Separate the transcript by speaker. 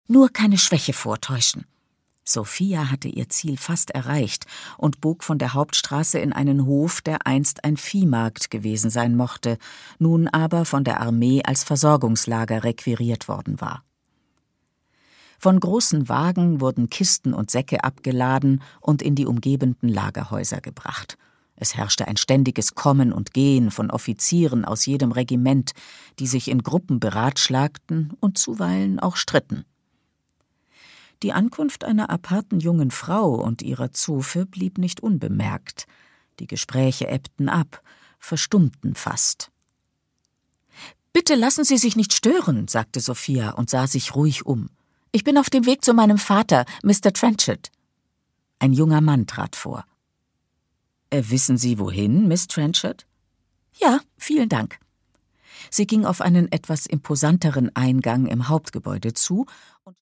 Speaker 1: Nur keine Schwäche vortäuschen. Sophia hatte ihr Ziel fast erreicht und bog von der Hauptstraße in einen Hof, der einst ein Viehmarkt gewesen sein mochte, nun aber von der Armee als Versorgungslager requiriert worden war. Von großen Wagen wurden Kisten und Säcke abgeladen und in die umgebenden Lagerhäuser gebracht. Es herrschte ein ständiges Kommen und Gehen von Offizieren aus jedem Regiment, die sich in Gruppen beratschlagten und zuweilen auch stritten. Die Ankunft einer aparten jungen Frau und ihrer Zofe blieb nicht unbemerkt. Die Gespräche ebbten ab, verstummten fast. »Bitte lassen Sie sich nicht stören«, sagte Sophia und sah sich ruhig um. »Ich bin auf dem Weg zu meinem Vater, Mr. Trenchard.« Ein junger Mann trat vor. »Wissen Sie, wohin, Miss Trenchard?« »Ja, vielen Dank.« Sie ging auf einen etwas imposanteren Eingang im Hauptgebäude zu und